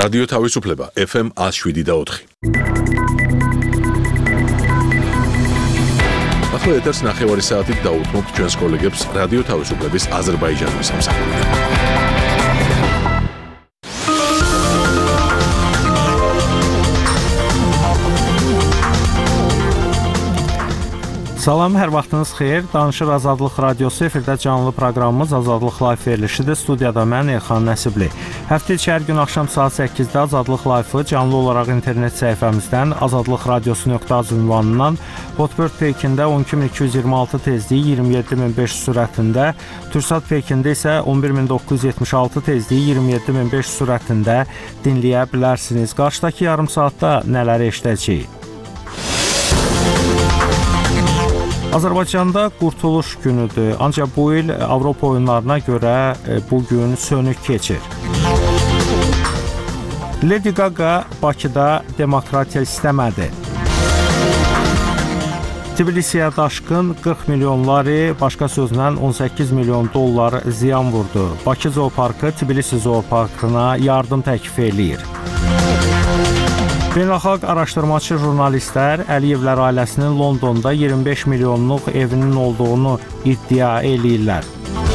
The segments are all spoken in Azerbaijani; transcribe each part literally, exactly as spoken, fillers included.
რადიო თავისუფლება ეფ ემ one oh seven და four. ახლა ეთერს ნახევარი საათით დაუთმობთ ჩვენს კოლეგებს რადიო თავისუფლების აზერბაიჯანის სამსახურიდან. Salam, hər vaxtınız xeyir. Danışır Azadlıq Radiosu efirdə canlı proqramımız Azadlıq Live verilişidir. Studiyada mən Elxan Nəsibli. Həftə içi hər gün axşam saat səkkizdə Azadlıq Live-ı canlı olaraq internet səhifəmizdən azadlıqradiosu.az ünvanından Hotbird Pekində on iki min iki yüz iyirmi altı tezliyi iyirmi yeddi min beş yüz sürətində, Türksat Pekində isə on bir min doqquz yüz yetmiş altı tezliyi iyirmi yeddi min beş yüz sürətində dinləyə bilərsiniz. Qarşıdakı yarım saatda nələri eşidəcəyik? Azərbaycanda qurtuluş günüdür, ancaq bu il Avropa oyunlarına görə bu gün sönük keçir. Lady Gaga Bakıda demokratiya istəmədi. Tbilisiyə daşqın qırx milyon lari, başqa sözlə on səkkiz milyon dollar ziyan vurdu. Bakı Zooparkı Tbilisi Zooparkına yardım təklif eləyir. Beynəlxalq araşdırmaçı jurnalistlər Əliyevlər ailəsinin Londonda iyirmi beş milyonluq evinin olduğunu iddia eləyirlər.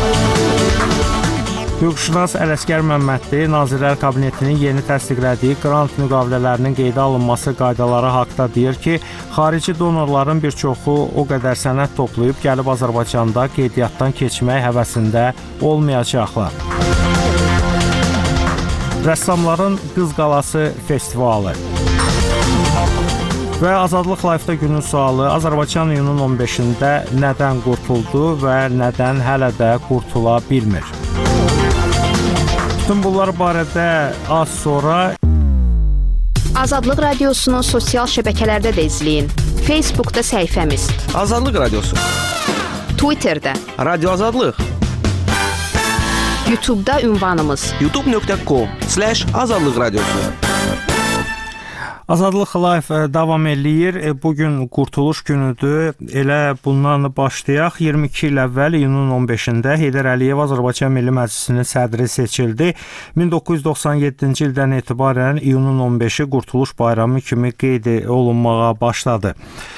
Hüquqşünas Ələsgər Məmmədli Nazirlər Kabinetinin yeni təsdiqlədiyi qrant müqavilələrinin qeydə alınması qaydaları haqqında deyir ki, xarici donorların bir çoxu o qədər sənəd toplayıb gəlib Azərbaycanda qeydiyyatdan keçmək həvəsində olmayacaqlar. Rəssamların Qız Qalası festivalı. Və Azadlıq Live-da günün sualı Azərbaycan iyunun on beşində nədən qurtuldu və nədən hələ də qurtula bilmir? Bütün bunlar barədə az sonra Azadlıq Radiosunun sosial şəbəkələrdə də izləyin. Facebookda səhifəmiz Azadlıq Radiosu, Twitterdə Radio Azadlıq, YouTube'da ünvanımız youtube nöqtə com slash azadlıq radiosu. Azadlıq Live davam eləyir. Bugün qurtuluş günüdür. Elə bundan başlayaq. iyirmi iki il əvvəl iyunun on beşində Heydər Əliyev Azərbaycan Milli Məclisinin sədri seçildi. min doqquz yüz doxsan yeddinci ildən etibarən iyunun on beşi Qurtuluş Bayramı kimi qeyd olunmağa başladı.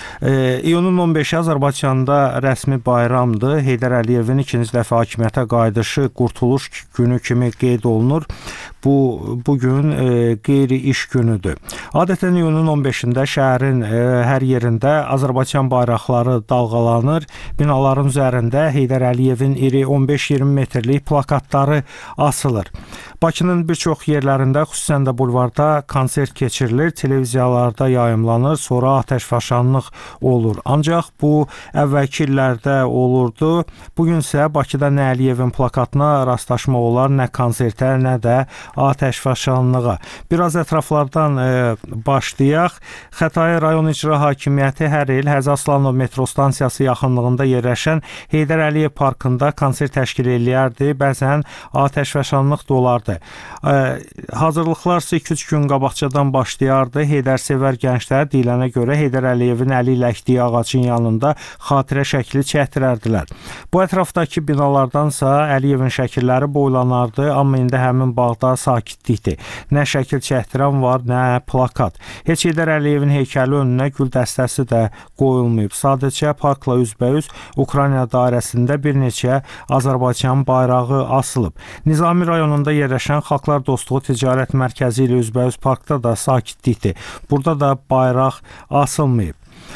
E, iyunun on beşi Azərbaycanda rəsmi bayramdır. Heydər Əliyevin ikinci dəfə hakimiyyətə qayıdışı Qurtuluş günü kimi qeyd olunur. Bu bugün e, qeyri-iş günüdür. Adətən iyunun on beşində şəhərin e, hər yerində Azərbaycan bayraqları dalğalanır. Binaların üzərində Heydər Əliyevin iri on beş iyirmi metrlik plakatları asılır. Bakının bir çox yerlərində, xüsusən də bulvarda konsert keçirilir, televiziyalarda yayımlanır, sonra atəşfəşanlıq olur. Ancaq bu əvvəlki illərdə olurdu. Bugün isə Bakıda nə Əliyevin plakatına rastlaşmaq olar, nə konsertə, nə də atəşfəşanlığa. Biraz ətraflardan e, başlayaq. Xətai rayon icra hakimiyyəti hər il Həzi Aslanov metro stansiyası yaxınlığında yerləşən Heydər Əliyev parkında konsert təşkil eləyərdi. Bəzən atəşfəşanlıq da olardı. E, hazırlıqlar iki üç gün qabaqcadan başlayardı. Heydərsevər gənclər deyilənə görə Heydər Əliyevin əli ilə əkdiyi ağacın yanında xatirə şəkli çəkdirərdilər. Bu ətrafdakı binalardansa Əliyevin şəkilləri boylanardı, amma indi həmin bağda sakitlikdir. Nə şəkil çəkdirən var, nə plakat. Heç Heydər Əliyevin heykəli önünə gül dəstəsi də qoyulmayıb. Sadəcə parkla üzbəüz Ukrayna dairəsində bir neçə Azərbaycan bayrağı asılıb. Nizami rayonunda yerləşən Xalqlar Dostluğu Ticarət Mərkəzi ilə üzbəüz parkda da sakitlikdir. Burada da bayraq asılmayıb.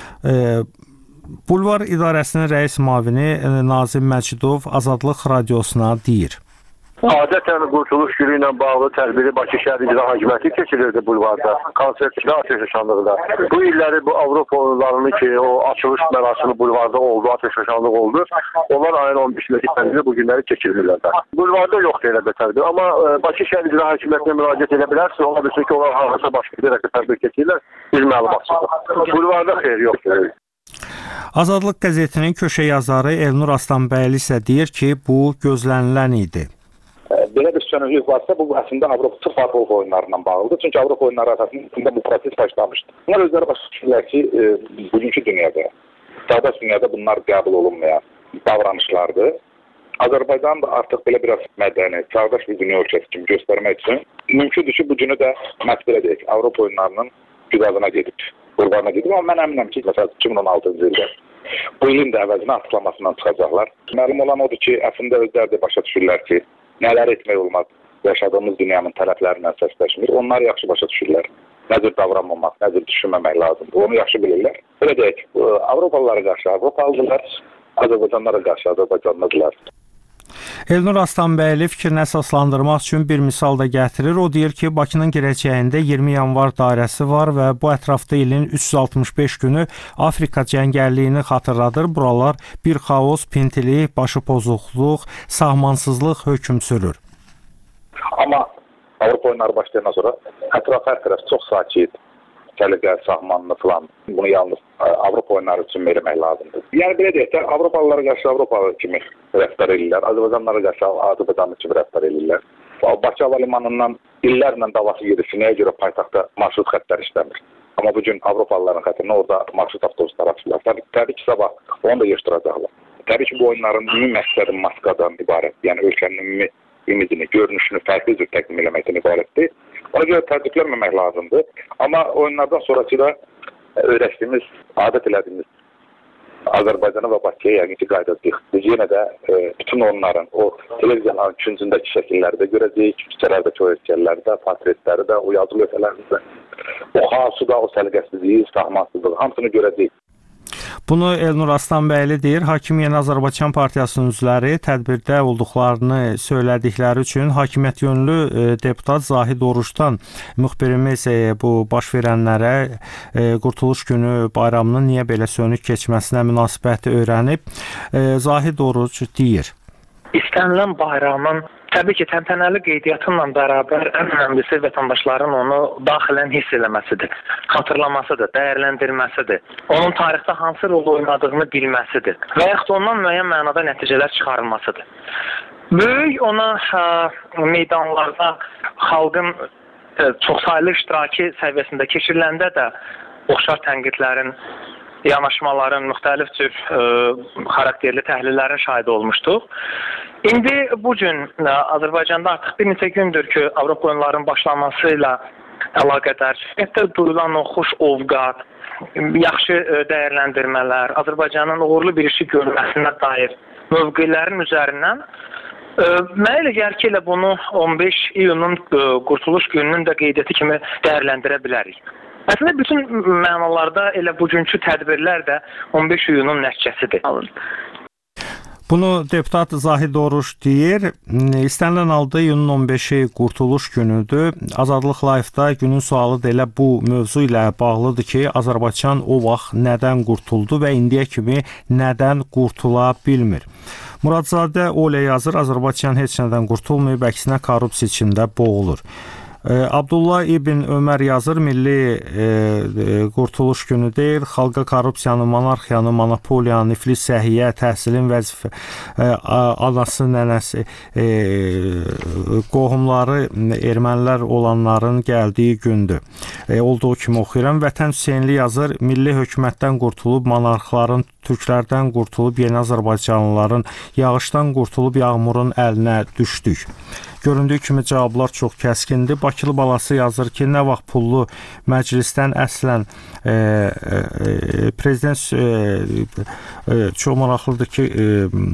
E, Bulvar İdarəsinin rəis müavini Nazim Məcidov Azadlıq Radiosuna deyir. Adətən Qurtuluş günü ilə bağlı tədbiri Bakı şəhər icra hakimiyyəti keçirirdi bulvarda, konsertdə, atəşfəşanlıqda. Bu illəri bu Avropa oyunlarının ki, o açılış mərasimi bulvarda oldu, atəşfəşanlıq oldu. Onlar ayın on beşindəki tədbiri bu günləri keçirirlər də. Bulvarda yoxdur elə bir tədbir, amma Bakı şəhər icra hakimiyyətinə müraciət edə bilərsiniz, ola bilsin ki, onlar harasa başqa bir tədbir keçirirlər, biz məlumatsızdır. Bulvarda xeyr yoxdur. Azadlıq qəzetinin köşə yazarı Elnur Aslanbəyli isə deyir ki, bu gözlənilən idi. Belə bir sönüklük varsa, bu əslində Avropa sırf Avropa oyunlarından bağlıdır. Çünki Avropa oyunları əsasında bu proses başlamışdı. Bunlar özləri başa düşürlər ki, e, bugünkü dünyada, çağdaş dünyada bunlar qəbul olunmayan davranışlardır. Azərbaycan da artıq belə biraz mədəni, çağdaş bir dünya ölkəsi kimi göstərmək üçün mümkündür ki, bu günü də məhz belə deyək, Avropa oyunlarının güdağına gedib, qurbanına gedib. Amma mən əminəm ki, məsələn, iki min on altıncı ildə bu ilin də əvəzinə açıqlamasından çıxacaqlar. Məlum olan odur ki, əslində özləri də başa düşürlər ki, nələr etmək olmaz, yaşadığımız dünyanın tələblərindən səsləşmir. Onlar yaxşı başa düşürlər. Nə cür davranmamaq, nə cür düşünməmək lazımdır. Onu yaxşı bilirlər. Belə deyək, Avropalılara qarşı Avropalıdırlar, Azərbaycanlara qarşı Azərbaycanlıdırlar. Elnur Aslanbəyli fikrini əsaslandırmaq üçün bir misal da gətirir. O deyir ki, Bakının girəcəyində iyirmi yanvar dairəsi var və bu ətrafda ilin üç yüz altmış beş günü Afrika cəngəlliyini xatırladır. Buralar bir xaos, pintilik, başı pozuqluq, sahmansızlıq hökm sürür. Amma Avropa oyunları başlayandan sonra ətraf hər tərəf çox sakit, səliqə, sahmanlı falan. Bunu yalnız Avropa oyunları üçün vermək lazımdır. Yəni belə deyək də, Avropalılara qarşı Avropalı kimi rəftar edirlər, Azərbaycanlara qarşı Azərbaycanlı kimi rəftar edirlər. Bakı hava limanından illərlə davası gedir. Nəyə görə paytaxtda marşrut xəttləri işləmir? Amma bugün Avropalıların xətrinə orada marşrut avtobuslar açırlar. Təbii, təbii ki, sabah onu da yığışdıracaqlar. Təbii ki, bu oyunların ümumi məqsədi maskadan ibarət. Yəni ölkənin ümumi imidini, görünüşünü fərqli cür təqdim eləməkdən ibarətdir. Ona görə təəccüblənməmək lazımdır. Amma oyunlardan sonrası da öyrəşdiyimiz, adət elədiyimiz Azərbaycana və Bakıya yəqin ki, qaydadıq. Biz yenə də e, bütün onların o televiziyanın küncündəki şəkilləri də görəcəyik, küçələrdəki o heykəlləri də, portretləri də, o yazılı lövhələri də, o xaosu da, o səliqəsizliyi, sahmansızlığı hamısını görəcəyik. Bunu Elnur Aslanbəyli deyir. Hakim Yeni Azərbaycan Partiyasının üzvləri tədbirdə olduqlarını söylədikləri üçün hakimiyyət yönlü deputat Zahid Oruçdan müxbirimiz bu baş verənlərə Qurtuluş Günü bayramının niyə belə sönük keçməsinə münasibəti öyrənib. Zahid Oruç deyir. İstənilən bayramın təbii ki, təntənəli qeydiyyatınla bərabər ən önəmlisi vətəndaşların onu daxilən hiss eləməsidir, xatırlamasıdır, dəyərləndirməsidir, onun tarixdə hansı rol oynadığını bilməsidir və yaxud ondan müəyyən mənada nəticələr çıxarılmasıdır. Böyük ona ə, meydanlarda xalqın ə, çoxsaylı iştiraki səviyyəsində keçiriləndə də oxşar tənqidlərin, yanaşmaların, müxtəlif cür ə, xarakterli təhlillərin şahidi olmuşduq. İndi bu gün Azərbaycanda artıq bir neçə gündür ki, Avropa oyunlarının başlaması ilə əlaqədar hətta duyulan o xoş ovqat, yaxşı dəyərləndirmələr, Azərbaycanın uğurlu bir işi görməsinə dair mövqelərin üzərindən mənə elə gəlir ki, elə bunu on beş iyunun Qurtuluş Gününün də qeydiyyatı kimi dəyərləndirə bilərik. Əslində bütün mənalarda elə bugünkü tədbirlər də on beş iyunun nəticəsidir. Bunu deputat Zahid Oruç deyir. İstənilən halda iyunun on beşi Qurtuluş Günüdür. Azadlıq Live-da günün sualı da elə bu mövzu ilə bağlıdır ki, Azərbaycan o vaxt nədən qurtuldu və indiyə kimi nədən qurtula bilmir? Muradzadə Olə yazır, Azərbaycan heç nədən qurtulmayıb, əksinə korrupsiya içində boğulur. Abdullah İbn Ömər yazır, Milli e, e, Qurtuluş Günü deyil, xalqa korrupsiyanı, monarxiyanı, monopoliyanı, iflis səhiyyə, təhsilin vəzifə, e, anası, nənəsi, e, qohumları, ermənilər olanların gəldiyi gündür. E, olduğu kimi oxuyuram. Vətən Hüseynli yazır, milli hökumətdən qurtulub, monarxların, türklərdən qurtulub, yeni Azərbaycanlıların yağışdan qurtulub, yağmurun əlinə düşdük. Göründüyü kimi cavablar çox kəskindir. Bakılı balası yazır ki, nə vaxt pullu məclisdən əslən e, e, prezident e, e, çox maraqlıdır ki, e,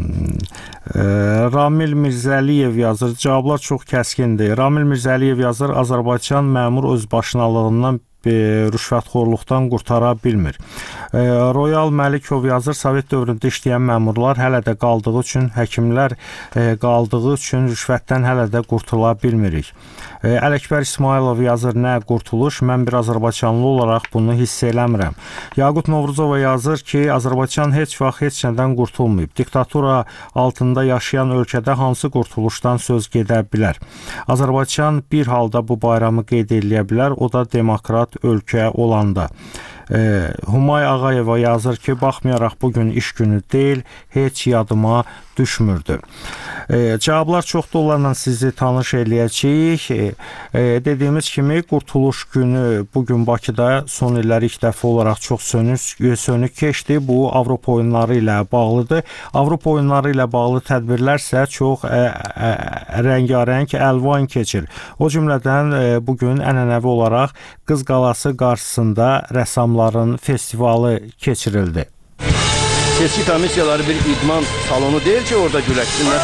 e, Ramil Mirzəliyev yazır. Cavablar çox kəskindir. Ramil Mirzəliyev yazır, Azərbaycan məmur özbaşınalığından rüşvətxorluqdan qurtara bilmir. E, Royal Məlikov yazır, Sovet dövründə işləyən məmurlar hələ də qaldığı üçün, həkimlər e, qaldığı üçün rüşvətdən hələ də qurtula bilmirik. E, Ələkbər İsmailov yazır, nə qurtuluş, mən bir Azərbaycanlı olaraq bunu hiss eləmirəm. Yaqut Novruzova yazır ki, Azərbaycan heç vaxt heç nədən qurtulmayıb. Diktatura altında yaşayan ölkədə hansı qurtuluşdan söz gedə bilər? Azərbaycan bir halda bu bayramı qeyd eləyə bilər, o da demokrat ölkə olanda. E, Humay Ağayeva yazır ki, baxmayaraq bugün iş günü deyil, heç yadıma düşmürdü. E, cavablar çoxdur, onlarla sizi tanış eləyəcəyik. E, e, dediyimiz kimi Qurtuluş günü bugün Bakıda son illər ilk dəfə olaraq çox sönük, sönük keçdi. Bu Avropa oyunları ilə bağlıdır. Avropa oyunları ilə bağlı tədbirlər isə çox ə, ə, rəngarəng, əlvan keçir. O cümlədən ə, bugün ənənəvi olaraq Qız Qalası qarşısında rəssamların festivalı keçirildi. Seçki komissiyaları bir idman salonu deyil ki, orada güləşsinlər.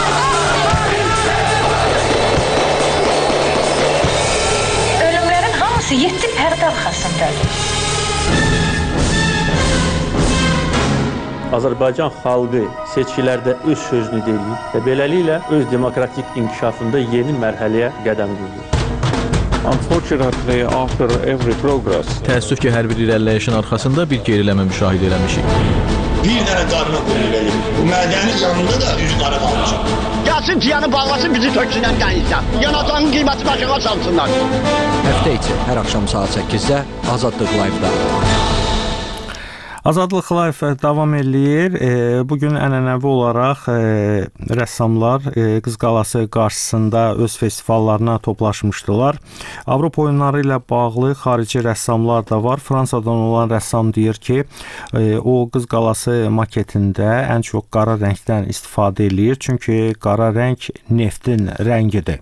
Ölümlərin hamısı yeddi pərdə arxasındadır. Azərbaycan xalqı seçkilərdə öz sözünü deyir və beləliklə öz demokratik inkişafında yeni mərhələyə qədəm qoyur. Unfortunately, after every progress, təəssüf ki, hər bir irəliləyişin arxasında bir geriləmə müşahidə eləmişik. Bir dənə qarına qoyulur. Bu mədənin yanında da üç qara qalmışıq. Gəlsin tiyanı bağlasın, bizi töksünən qəyinsən. Yanatanın qiyməti başına salsınlar. Həftə içi hər axşam saat səkkizdə Azadlıq Live-da. Azadlıq Live davam eləyir. E, bugün ənənəvi olaraq e, rəssamlar e, Qız Qalası qarşısında öz festivallarına toplaşmışdılar. Avropa oyunları ilə bağlı xarici rəssamlar da var. Fransadan olan rəssam deyir ki, e, o Qız Qalası maketində ən çox qara rəngdən istifadə eləyir. Çünki qara rəng neftin rəngidir.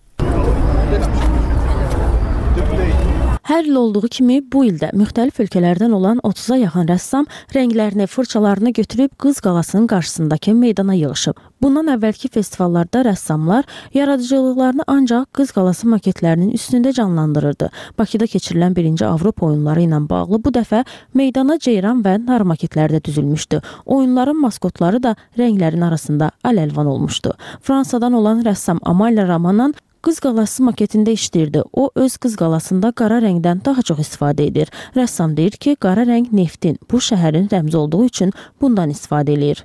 Hər il olduğu kimi bu ildə müxtəlif ölkələrdən olan otuza yaxın rəssam rənglərini, fırçalarını götürüb Qız Qalasının qarşısındakı meydana yığışıb. Bundan əvvəlki festivallarda rəssamlar yaradıcılıqlarını ancaq Qız Qalası maketlərinin üstündə canlandırırdı. Bakıda keçirilən birinci Avropa oyunları ilə bağlı bu dəfə meydana ceyran və nar maketləri də düzülmüşdü. Oyunların maskotları da rənglərin arasında əl-əlvan olmuşdu. Fransadan olan rəssam Amalia Ramanan Qız Qalası maketində işləyirdi. O, öz Qız Qalasında qara rəngdən daha çox istifadə edir. Rəssam deyir ki, qara rəng neftin, bu şəhərin rəmzi olduğu üçün bundan istifadə edir.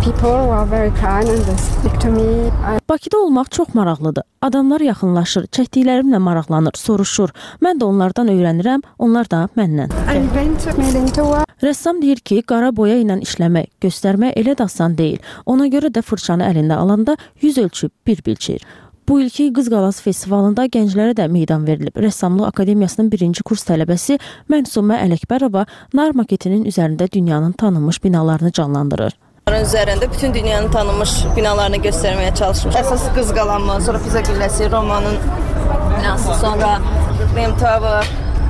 Bakıda olmaq çox maraqlıdır. Adamlar yaxınlaşır, çəkdiklərimlə maraqlanır, soruşur. Mən də onlardan öyrənirəm, onlar da məndən. Rəssam deyir ki, qara boya ilə işləmək, göstərmək elə də asan deyil. Ona görə də fırçanı əlində alanda yüz ölçüb bir bilçir. Bu ilki Qız Qalası festivalında gənclərə də meydan verilib. Rəssamlıq Akademiyasının birinci kurs tələbəsi Mənsumə Ələkbərova nar maketinin üzərində dünyanın tanınmış binalarını canlandırır. Üzərində bütün dünyanın tanınmış binalarını göstərməyə çalışmış. Əsas Qız Qalanma, sonra Pisa Gülləsi, Romanın binası, sonra Rem Tower,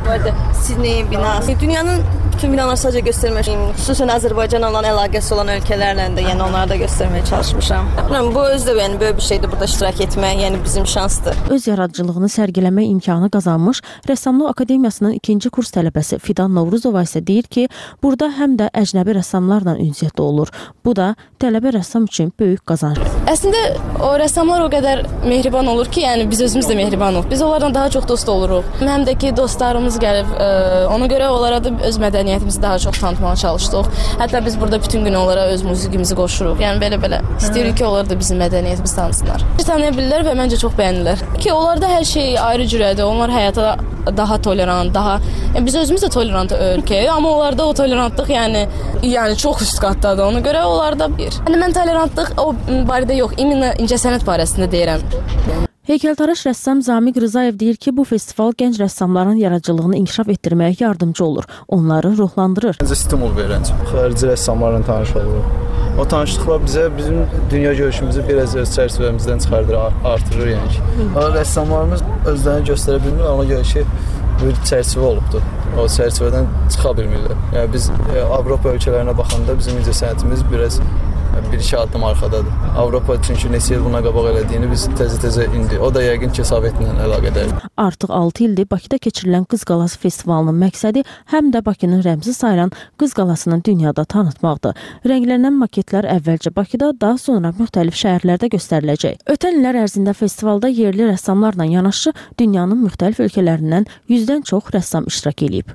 Sidney binası. Dünyanın bütün binaları sadəcə göstərmək, xüsusən Azərbaycanla olan əlaqəsi olan ölkələrlə də, yəni onları da göstərməyə çalışmışam. Bu özü də yəni böyük bir şeydir burada iştirak etmək, yəni bizim şansdır. Öz yaradıcılığını sərgiləmə imkanı qazanmış Rəssamlıq Akademiyasının ikinci kurs tələbəsi Fidan Novruzova isə deyir ki, burada həm də əcnəbi rəssamlarla ünsiyyətdə olur. Bu da tələbə rəssam üçün böyük qazanc. Əslində o rəssamlar o qədər mehriban olur ki, yəni biz özümüz də mehriban oluruq. Biz onlardan daha çox dost oluruq. Həm də ki, dostlarımız gəlib, ona görə onlara da öz mədəniyyətimizi daha çox tanıtmağa çalışdıq. Hətta biz burada bütün gün onlara öz musiqimizi qoşuruq. Yəni belə-belə istəyirik ki, onlar da bizim mədəniyyətimizi tanısınlar. Tanıya bilirlər və məncə çox bəyənirlər. Ki, onlarda hər şey ayrı cürədir. Onlar həyata daha tolerant, daha... Yəni, biz özümüz də tolerant ölkəyik, amma onlarda o tolerantlıq yəni, yəni çox üst qatdadır. Ona görə onlarda bir. Yəni, mən tolerantlıq o barədə yox, iminə incəsənət barəsində deyirəm. Heykəltaraş rəssam Zamiq Rızayev deyir ki, bu festival gənc rəssamların yaradıcılığını inkişaf etdirməyə yardımcı olur. Onları ruhlandırır. Məncə stimul verir. Xarici rəssamlarla tanış oluruq. O tanışlıqlar bizə bizim dünya görüşümüzü biraz öz çərçivəmizdən çıxardır, artırır yəni ki. O rəssamlarımız özlərini göstərə bilmir, ona görə ki, bir çərçivə olubdur. O çərçivədən çıxa bilmirlər. Yəni biz Avropa ölkələrinə baxanda bizim incəsənətimiz biraz bir-iki addım arxadadır. Avropa çünki neçə il buna qabaq elədiyini biz təzə-təzə indi. O da yəqin ki, Sovetlə əlaqədərdir. Artıq altı ildir Bakıda keçirilən Qız Qalası festivalının məqsədi həm də Bakının rəmzi sayılan Qız Qalasını dünyada tanıtmaqdır. Rənglənən maketlər əvvəlcə Bakıda, daha sonra müxtəlif şəhərlərdə göstəriləcək. Ötən illər ərzində festivalda yerli rəssamlarla yanaşı dünyanın müxtəlif ölkələrindən yüzdən çox rəssam iştirak edib.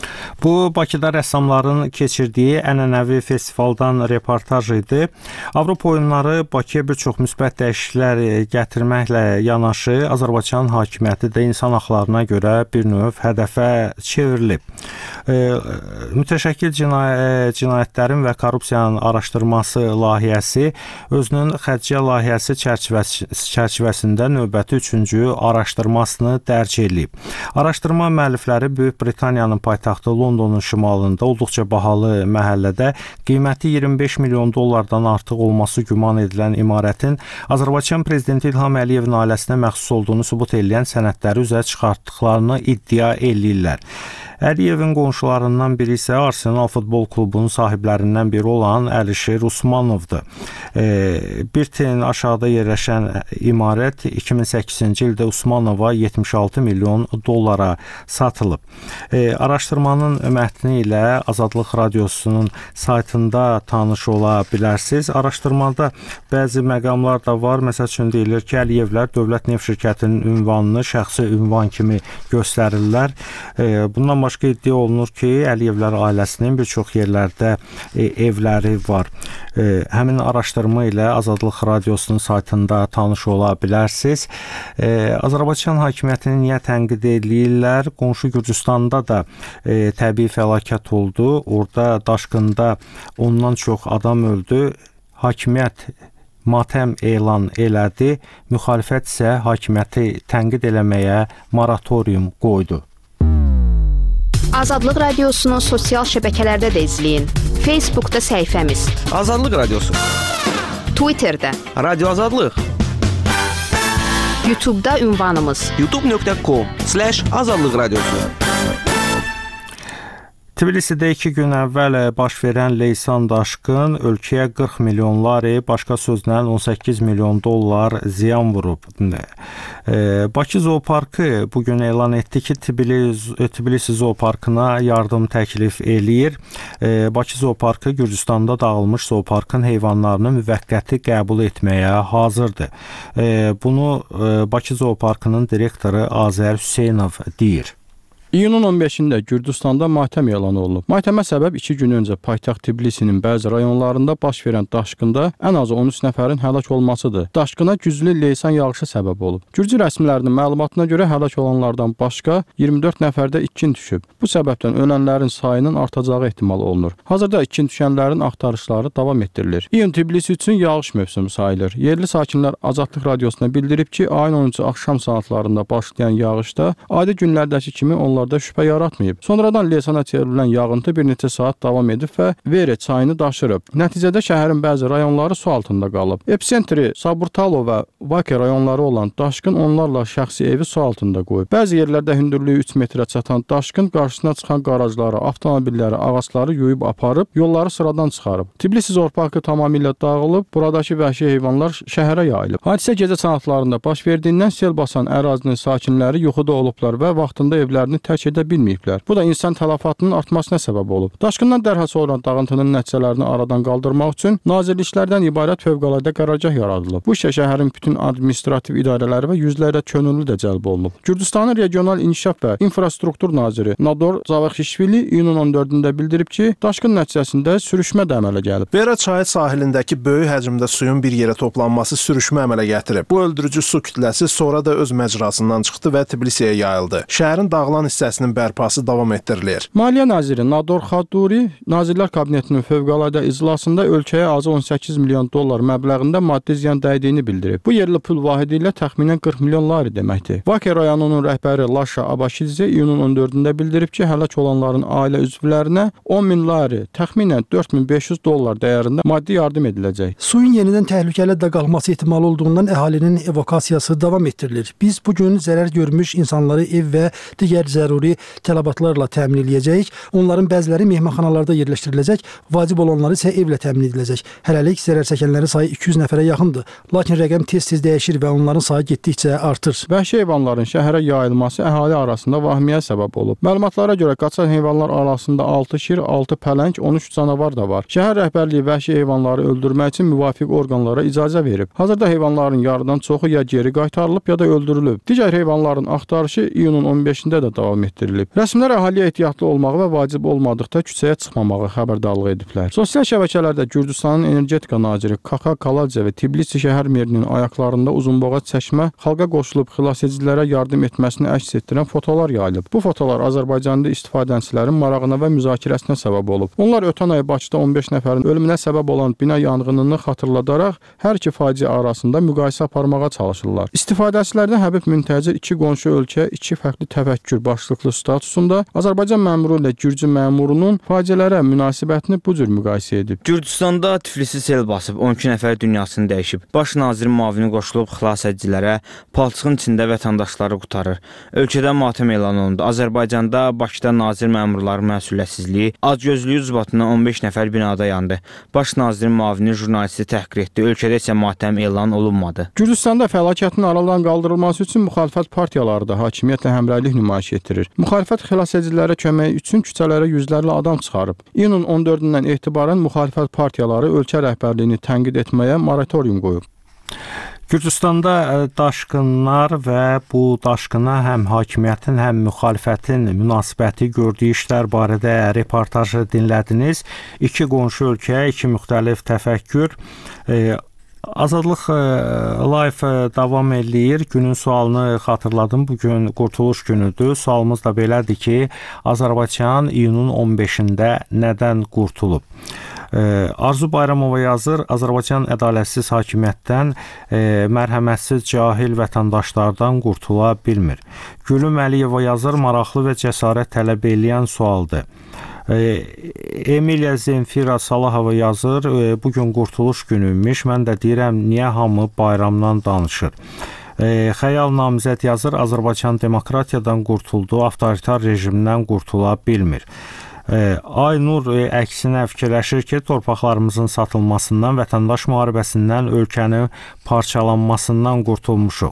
Bu Bakıda rəssamların keçirdiyi ənənəvi festivaldan reportaj idi. Avropa oyunları Bakıya bir çox müsbət dəyişikliklər gətirməklə yanaşı Azərbaycan hakimiyyəti də insan haqlarına görə bir növ hədəfə çevrilib. E, mütəşəkkil cinay cinayətlərin və korrupsiyanın araşdırması layihəsi özünün xərciyyə layihəsi çərçivəsi çərçivəsində növbəti üçüncü araşdırmasını dərc edib. Araşdırma müəllifləri Böyük Britaniyanın paytaxtı Londonun şimalında olduqca bahalı məhəllədə qiyməti iyirmi beş milyon dollardan artıq olması güman edilən imarətin Azərbaycan prezidenti İlham Əliyevin ailəsinə məxsus olduğunu sübut edən sənədləri üzə çıxartdıqlarını iddia edirlər. Əliyevin qonşularından biri isə Arsenal futbol klubunun sahiblərindən biri olan Əlişir Usmanovdur. E, bir ten aşağıda yerləşən imarət iki min səkkizinci ildə Usmanova yetmiş altı milyon dollara satılıb. E, araşdırmanın mətni ilə Azadlıq Radiosunun saytında tanış ola bilərsiniz. Araşdırmada bəzi məqamlar da var. Məsəl üçün deyilir ki, Əliyevlər Dövlət Neft Şirkətinin ünvanını şəxsi ünvan kimi göstərirlər. E, bundan başqa iddia olunur ki, Əliyevlər ailəsinin bir çox yerlərdə e, evləri var. E, həmin araşdırma ilə Azadlıq Radiosunun saytında tanış ola bilərsiniz. E, Azərbaycan hakimiyyətini niyə tənqid edirlər? Qonşu Gürcüstanda da e, təbii fəlakət oldu. Orada daşqında ondan çox adam öldü. Hakimiyyət matəm elan elədi. Müxalifət isə hakimiyyəti tənqid eləməyə moratorium qoydu. Azadlıq Radiosunu sosial şəbəkələrdə də izləyin. Facebookda səhifəmiz Azadlıq Radiosu, Twitterdə Radio Azadlıq, YouTube'da ünvanımız youtube nöqtə com slash azadlıq radiosu. Tbilisidə iki gün əvvəl baş verən leysan daşqın ölkəyə qırx milyon lari, başqa sözlə on səkkiz milyon dollar ziyan vurub. E, Bakı Zooparkı bugün elan etdi ki, Tbilisi, Tbilisi Zooparkına yardım təklif eləyir. E, Bakı Zooparkı Gürcüstanda dağılmış zooparkın heyvanlarını müvəqqəti qəbul etməyə hazırdır. E, bunu e, Bakı Zooparkının direktoru Azər Hüseynov deyir. İyunun on beşində Gürcüstanda matəm elan olunub. Matəmə səbəb iki gün öncə paytaxt Tbilisinin bəzi rayonlarında baş verən daşqında ən azı on üç nəfərin həlak olmasıdır. Daşqına güclü leysan yağışı səbəb olub. Gürcü rəsmilərinin məlumatına görə həlak olanlardan başqa iyirmi dörd nəfərdə itkin düşüb. Bu səbəbdən ölənlərin sayının artacağı ehtimal olunur. Hazırda itkin düşənlərin axtarışları davam etdirilir. İyun Tbilisi üçün yağış mövsümü sayılır. Yerli sakinlər Azadlıq Radiosuna bildirib ki, ayın onuncu axşam saatlarında başlayan yağışda adi günlərdəki kimi onlar da şübhə yaratmayıb. Sonradan leysana çevrilən yağıntı bir neçə saat davam edib və Vere çayını daşırıb. Nəticədə şəhərin bəzi rayonları su altında qalıb. Epsentri, Saburtalo və Vake rayonları olan daşqın onlarla şəxsi evi su altında qoyub. Bəzi yerlərdə hündürlüyü üç metrə çatan daşqın qarşısına çıxan qarajları, avtomobilləri, ağacları yuyub aparıb, yolları sıradan çıxarıb. Tbilisi Zooparkı tamamilə dağılıb, buradakı vəhşi heyvanlar şəhərə yayılıb. Hadisə gecə saatlarında baş verdiyindən sel basan ərazinin sakinləri yuxuda olublar və vaxtında evlərini tərk edə bilməyiblər. Bu da insan tələfatının artmasına səbəb olub. Daşqından dərhal sonra dağıntının nəticələrini aradan qaldırmaq üçün nazirliklərdən ibarət fövqəladə qərargah yaradılıb. Bu işə şəhərin bütün administrativ idarələri və yüzlərlə könüllü də cəlb olunub. Gürcüstanın regional inkişaf və infrastruktur naziri Nador Zavaxişvili iyunun on dördündə bildirib ki, daşqın nəticəsində sürüşmə də əmələ gəlib. Vera çayı sahilindəki böyük həcmdə suyun bir yerə toplanması sürüşmə əmələ gətirib. Bu öldürücü su kütləsi sonra da öz məcrasından çıxdı və Tbilisiyə yayıldı. Şəhərin dağılan hissəsinin bərpası davam etdirilir. Maliyyə naziri Nador Xaduri Nazirlər Kabinetinin fövqəladə iclasında ölkəyə azı on səkkiz milyon dollar məbləğində maddi ziyan dəydiyini bildirib. Bu yerli pul vahidi ilə təxminən qırx milyon lari deməkdir. Vake rayonunun rəhbəri Laşa Abaşidze iyunun on dördündə bildirib ki, həlak olanların ailə üzvlərinə on min lari, təxminən dörd min beş yüz dollar dəyərində maddi yardım ediləcək. Suyun yenidən təhlükəli də qalması ehtimalı olduğundan əhalinin evakasiyası davam etdirilir. Biz bugün zərər görmüş insanları ev və digər zəruri tələbatlarla təmin edəcəyik. Onların bəziləri mehmanxanalarda yerləşdiriləcək, vacib olanları isə evlə təmin ediləcək. Hələlik zərər çəkənlərin sayı iki yüz nəfərə yaxındır. Lakin rəqəm tez-tez dəyişir və onların sayı getdikcə artır. Vəhşi heyvanların şəhərə yayılması əhali arasında vahmiyə səbəb olub. Məlumatlara görə qaçan heyvanlar arasında altı şir, altı pələng, on üç canavar da var. Şəhər rəhbərliyi vəhşi heyvanları öldürmək üçün müvafiq orqanlara icazə verib. Hazırda heyvanların yarıdan çoxu ya geri qaytarılıb, ya da öldürülüb. Digər heyvanların axtarışı iyunun on beşində də davam davam etdirilib. Rəsmilər əhaliyə ehtiyatlı olmağı və vacib olmadıqda küçəyə çıxmamağı xəbərdarlıq ediblər. Sosial şəbəkələrdə Gürcüstanın energetika naziri Kaka Kaladze və Tbilisi şəhər merinin ayaqlarında uzunboğaz çəkmə xalqa qoşulub xilasedicilərə yardım etməsini əks etdirən fotolar yayılıb. Bu fotolar Azərbaycanda istifadəçilərin marağına və müzakirəsinə səbəb olub. Onlar ötən ay Bakıda on beş nəfərin ölümünə səbəb olan bina yanğınını xatırladaraq hər iki faciə arasında müqayisə aparmağa çalışırlar. İstifadəçilərdən Həbib Müntəzir iki qonşu ölkə, iki fərqli təfəkkür başlıqlı statusunda Azərbaycan məmuru ilə Gürcü məmurunun faciələrə münasibətini bu cür müqayisə edib. Gürcüstanda Tiflisi sel basıb, on iki nəfər dünyasını dəyişib. Baş nazirin müavini qoşulub xilasedicilərə, palçığın içində vətəndaşları qurtarır. Ölkədə matəm elan olundu. Azərbaycanda Bakıda nazir məmurların məsuliyyətsizliyi, acgözlüyü ucbatından on beş nəfər binada yandı. Baş nazirin müavini jurnalisti təhqir etdi. Ölkədə isə matəm elan olunmadı. Gürcüstanda fəlakətin aradan qaldırılması üçün müxalifət partiyaları da hakimiyyətlə həmrəylik nümayiş etdirir. Müxalifət xilasedicilərə kömək üçün küçələrə yüzlərlə adam çıxarıb. İyunun on dördündən etibarən müxalifət partiyaları ölkə rəhbərliyini tənqid etməyə moratorium qoyub. Gürcüstanda daşqınlar və bu daşqına həm hakimiyyətin, həm müxalifətin münasibəti gördüyü işlər barədə reportajı dinlədiniz. İki qonşu ölkə, iki müxtəlif təfəkkür. E, Azadlıq Live davam eləyir. Günün sualını xatırladım. Bugün Qurtuluş günüdür. Sualımız da belədir ki, Azərbaycan iyunun on beşində nədən qurtulub? Arzu Bayramova yazır, Azərbaycan ədalətsiz hakimiyyətdən, e, mərhəmətsiz cahil vətəndaşlardan qurtula bilmir. Gülüm Əliyeva yazır, maraqlı və cəsarət tələb eləyən sualdır. E, Emiliya Zemfira Salahova yazır, e, bugün qurtuluş günüymüş, mən də deyirəm, niyə hamı bayramdan danışır? E, Xəyal namizəd yazır, Azərbaycan demokratiyadan qurtuldu, avtoritar rejimdən qurtula bilmir. Aynur əksinə fikirləşir ki, torpaqlarımızın satılmasından, vətəndaş müharibəsindən, ölkənin parçalanmasından qurtulmuşuq.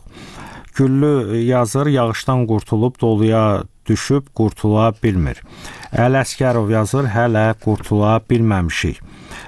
Güllü yazır, yağışdan qurtulub doluya düşüb qurtula bilmir. Əli Əskərov yazır, hələ qurtula bilməmişik.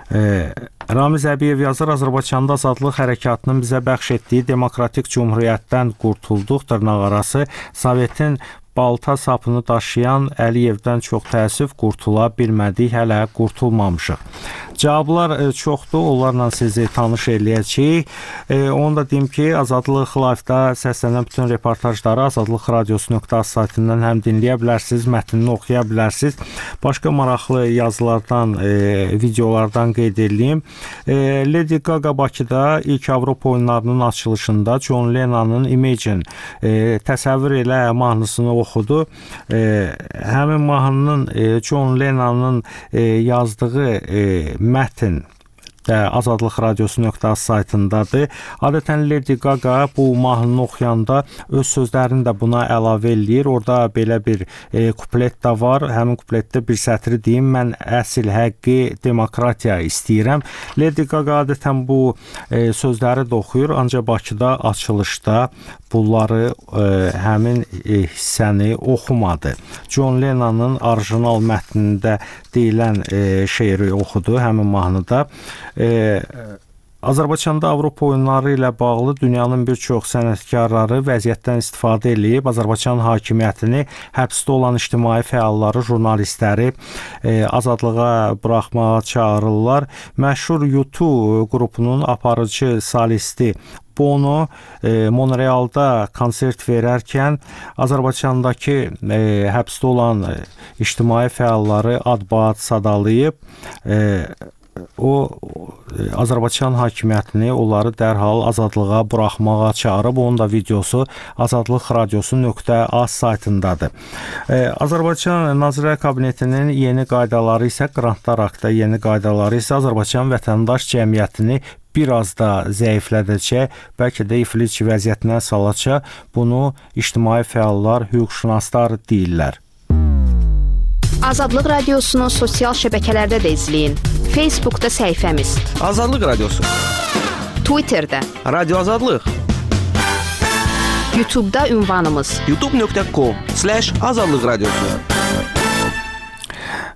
Ramiz Əbiyev yazır, Azərbaycanda azadlıq hərəkatının bizə bəxş etdiyi demokratik cümhuriyyətdən qurtulduq, dırnaqarası Sovetin balta sapını daşıyan Əliyevdən çox təəssüf, qurtula bilmədik, hələ qurtulmamışıq. Cavablar çoxdur, onlarla sizi tanış eləyəcəyik. E, onu da deyim ki, Azadlıq Live-da səslənən bütün reportajları azadlıq radiosu nöqtə az saytından həm dinləyə bilərsiniz, mətnini oxuya bilərsiniz. Başqa maraqlı yazılardan, e, videolardan qeyd edeyim. E, Lady Gaga Bakıda ilk Avropa oyunlarının açılışında John Lennon'ın Imagine e, təsəvvür elə mahnısını oxudu. E, həmin mahnının e, John Lennon'ın e, yazdığı e, mətn də Azadlıq Radiosu nöqtə az saytındadır. Adətən Lady Gaga bu mahnını oxuyanda öz sözlərini də buna əlavə eləyir. Orada belə bir e, kuplet də var. Həmin kupletdə bir sətri deyim, mən əsl həqqi demokratiya istəyirəm. Lady Gaga adətən bu e, sözləri də oxuyur, ancaq Bakıda açılışda bunları e, həmin e, hissəni oxumadı. John Lennon'ın orijinal mətnində deyilən e, şeiri oxudu həmin mahnıda. E, Azərbaycanda Avropa oyunları ilə bağlı dünyanın bir çox sənətkarları vəziyyətdən istifadə edib Azərbaycan hakimiyyətini, həbsdə olan ictimai fəalları, jurnalistləri e, azadlığa buraxmağa çağırırlar. Məşhur U iki qrupunun aparıcı solisti Bono e, Montrealda konsert verərkən Azərbaycandakı e, həbsdə olan e, ictimai fəalları ad-baad sadalayıb, e, o Azərbaycan hakimiyyətini onları dərhal azadlığa buraxmağa çağırıb. Onun da videosu Azadlıq Radiosu nöqtə az saytındadır. Ee, Azərbaycan Nazirlər Kabinetinin yeni qaydaları isə, Qrantlar Aktda yeni qaydaları isə Azərbaycan vətəndaş cəmiyyətini biraz da zəiflədəcək, bəlkə də iflic vəziyyətinə salacaq. Bunu ictimai fəallar, hüquqşünaslar deyirlər. Azadlıq Radiosunu sosial şəbəkələrdə də izləyin. Facebookda səhifəmiz Azadlıq Radiosu, Twitterdə Radio Azadlıq, YouTube'da ünvanımız youtube nöqtə com slash azadlıq radiosu.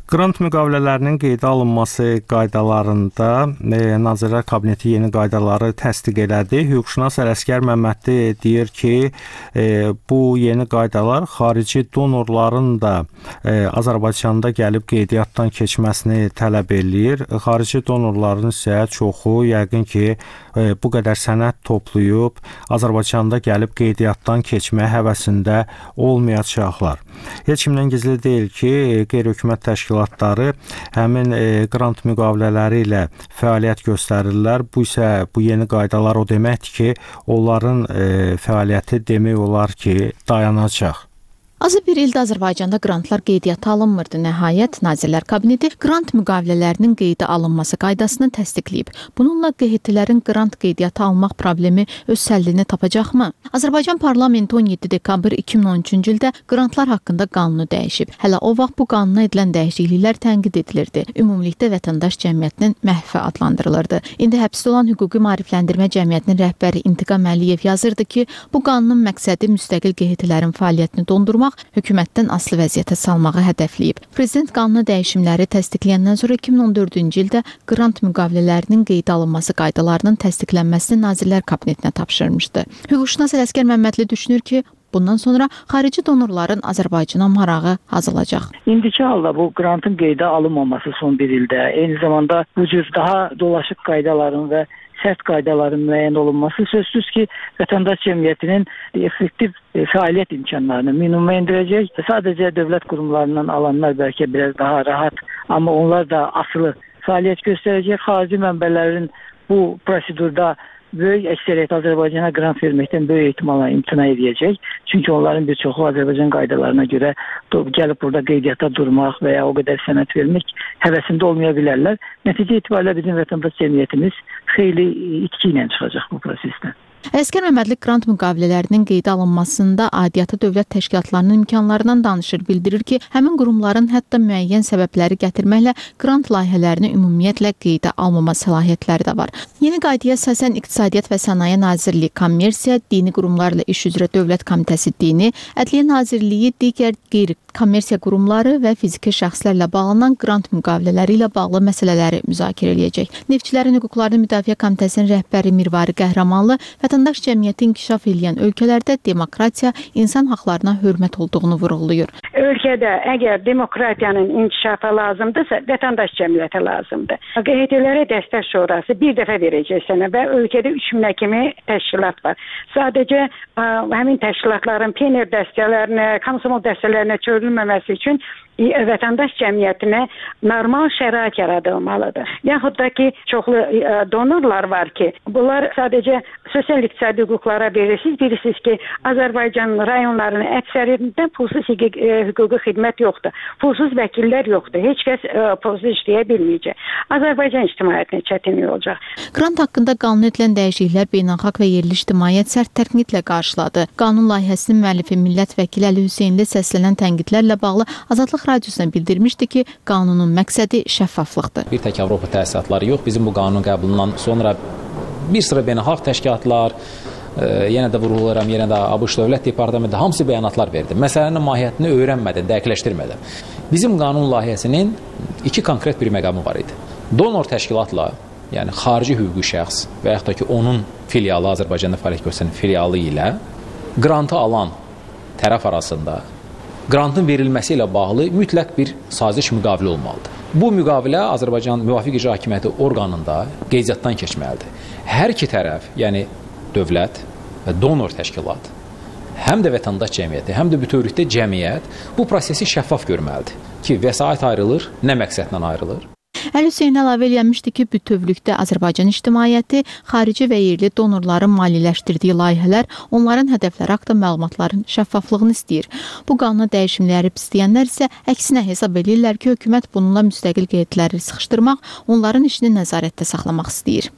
Qrant müqavilələrinin qeydə alınması qaydalarında e, Nazirlər Kabineti yeni qaydaları təsdiq elədi. Hüquqşünas Ələsgər Məmmədli deyir ki, e, bu yeni qaydalar xarici donorların da e, Azərbaycanda gəlib qeydiyyatdan keçməsini tələb eləyir. Xarici donorların isə çoxu yəqin ki, e, bu qədər sənəd toplayıb Azərbaycanda gəlib qeydiyyatdan keçmə həvəsində olmayacaqlar. Heç kimdən gizli deyil ki, qeyri-hökumət təşkilatları həmin e, qrant müqavilələri ilə fəaliyyət göstərirlər. Bu isə bu yeni qaydalar o deməkdir ki, onların e, fəaliyyəti demək olar ki, dayanacaq. Azı bir ildə Azərbaycanda qrantlar qeydiyyata alınmırdı. Nəhayət, Nazirlər Kabineti qrant müqavilələrinin qeydə alınması qaydasını təsdiqləyib. Bununla Q H T-lərin qrant qeydiyyata almaq problemi öz həllini tapacaqmı? Azərbaycan Parlamenti on yeddi dekabr iki min on üçüncü ildə qrantlar haqqında qanunu dəyişib. Hələ o vaxt bu qanuna edilən dəyişikliklər tənqid edilirdi. Ümumilikdə vətəndaş cəmiyyətinin məhvi adlandırılırdı. İndi həbsdə olan Hüquqi Maarifləndirmə Cəmiyyətinin rəhbəri İntiqam Əliyev yazırdı ki, bu qanunun məqsədi müstəqil Q H T-lərin fəaliyyətini dondurmaq, hökumətdən asılı vəziyyətə salmağı hədəfləyib. Prezident qanunu dəyişimləri təsdiqləyəndən sonra iki min on dördüncü ildə qrant müqavilələrinin qeydə alınması qaydalarının təsdiqlənməsini Nazirlər Kabinetinə tapşırmışdı. Hüquqşünas Ələsgər Məmmədli düşünür ki, bundan sonra xarici donorların Azərbaycana marağı azalacaq. İndiki halda bu qrantın qeydə alınmaması son bir ildə, eyni zamanda bu cür daha dolaşıq qaydaların və sərt qaydaların müəyyən olunması sözsüz ki, vətəndaş cəmiyyətinin effektiv fəaliyyət imkanlarını minimuma endirəcək. Sadəcə dövlət qurumlarından alanlar bəlkə biraz daha rahat, amma onlar da asılı fəaliyyət göstərəcək. Xarici mənbələrin bu prosedurda böyük əksəriyyət Azərbaycana qrant verməkdən böyük ehtimalla imtina edəcək. Çünki onların bir çoxu Azərbaycan qaydalarına görə gəlib burada qeydiyyata durmaq və ya o qədər sənəd vermək həvəsində olmaya bilərlər. Nəticə itibarilə bizim vətəndaş cəmiyyətimiz xeyli itki ilə çıxacaq bu prosesdən. Ələsgər Məmmədli qrant müqavilələrinin qeydə alınmasında aidiyyatı dövlət təşkilatlarının imkanlarından danışır. Bildirir ki, həmin qurumların hətta müəyyən səbəbləri gətirməklə qrant layihələrini ümumiyyətlə qeydə almama səlahiyyətləri də var. Yeni qaydaya əsasən İqtisadiyyat və Sənaye Nazirliyi, Kommersiya, Dini Qurumlarla İş üzrə Dövlət Komitəsi Dini, Ədliyyə Nazirliyi, digər qeyri-kommersiya qurumları və fiziki şəxslərlə bağlanan qrant müqavilələri ilə bağlı məsələləri müzakirə edəcək. Neftçilərin Hüquqlarını Müdafiə Komitəsinin rəhbəri Mirvari Qəhrəmanlı vətəndaş cəmiyyəti inkişaf edən ölkələrdə demokratiya, insan haqlarına hörmət olduğunu vurğulayır. Ölkədə əgər demokratiyanın inkişafı lazımdırsa, vətəndaş cəmiyyəti lazımdır. Q H T-lərə dəstək şurası bir dəfə verəcək sənə və ölkədə üç minə kimi təşkilat var. Sadəcə ə, həmin təşkilatların P N R dəstələrinə, komsomol dəstələrinə çevrilməməsi üçün vətəndaş cəmiyyətinə normal şərait yaradılmalıdır. Yaxud da ki, çoxlu donorlar var ki, bunlar sadəcə sosial-iqtisadi hüquqlara verirsiniz. Bilirsiniz ki, Azərbaycan rayonlarının əksəriyyətində pulsuz hüquqi xidmət yoxdur. Pulsuz vəkillər yoxdur. Heç kəs pulsuz işləyə bilməyəcək. Azərbaycan ictimaiyyətinə çətinlik olacaq. Qrant haqqında qanun edilən dəyişikliklər beynəlxalq və yerli ictimaiyyət sərt tənqidlə qarşıladı. Qanun layihəsinin müəllifi millət vəkili Əli Hüseynli səslənən tənqidlərlə bağlı Azadlıq Radiosuna bildirmişdi ki, qanunun məqsədi şəffaflıqdır. Bir tək Avropa təsisatları yox, bizim bu qanun qəbulundan sonra bir sıra beynəlxalq təşkilatlar, e, yenə də vurğularam, yenə də ABŞ Dövlət Departamenti hamısı bəyanatlar verdi. Məsələnin mahiyyətini öyrənmədən, dəqiqləşdirmədən. Bizim qanun layihəsinin iki konkret bir məqamı var idi. Donor təşkilatla, yəni xarici hüquqi şəxs və yaxud da ki, onun filialı, Azərbaycanda fəaliyyət göstərən filialı ilə qrantı alan tərəf arasında qrantın verilməsi ilə bağlı mütləq bir saziş müqavilə olmalıdır. Bu müqavilə Azərbaycan Müvafiq İcra Hakimiyyəti orqanında qeydiyyatdan keçməlidir. Hər iki tərəf, yəni dövlət və donor təşkilat, həm də vətəndaş cəmiyyəti, həm də bütövlükdə cəmiyyət bu prosesi şəffaf görməlidir ki, vəsait ayrılır, nə məqsədlə ayrılır? Əli Hüseyn əlavə eləmişdi ki, bütövlükdə Azərbaycan ictimaiyyəti xarici və yerli donorların maliyyələşdirdiyi layihələr onların hədəfləri haqqında məlumatların şəffaflığını istəyir. Bu qanuna dəyişimləri istəyənlər isə əksinə hesab edirlər ki, hökumət bununla müstəqil qeydləri sıxışdırmaq, onların işini nəzarətdə saxlamaq istəyir.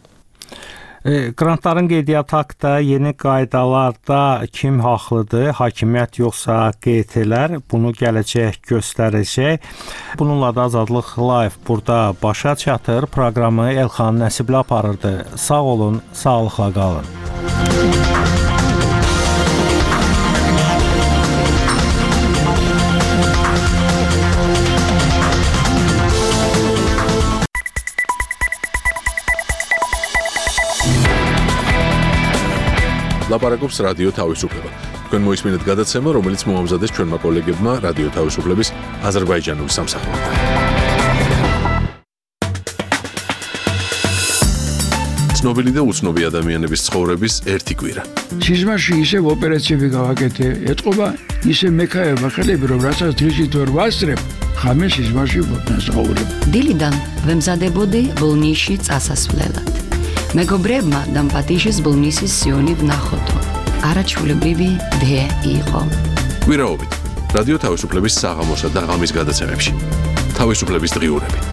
E, qrantların qeydiyyatı haqqında yeni qaydalarda kim haqlıdır, hakimiyyət yoxsa Q H T-lər, bunu gələcək göstərəcək. Bununla da Azadlıq Live burada başa çatır. Proqramı Elxan Nəsibli aparırdı. Sağ olun, sağlıqla qalın. ლაპარაკობს რადიო თავისუფლება. თქვენ მოისმინეთ გადაცემა, რომელიც მოამზადეს ჩვენმა კოლეგებმა რადიო თავისუფლების აზერბაიჯანული სამსახურიდან. ცნობილი და უცნობი ადამიანების ცხოვრების ერთი კვირა. სიზმარში ისევ ოპერაციები გავაკეთე, ეთყობა ისე მექაება ხელები, რომ რასაც დღისით ვერ ვასწრებ, ხამე სიზმარში ვასწავლებ. დილიდან ვემზადებოდი ბოლნისში წასასვლელად. მეგობრებმა დამპატიჟეს ბოლნისის სიონი ვნახოდო. არაჩვეულებრივი დე იყო. კვირაობით რადიო თავისუფლების საღამოსა და ღამის გადაცემებში. თავისუფლების დღიურები.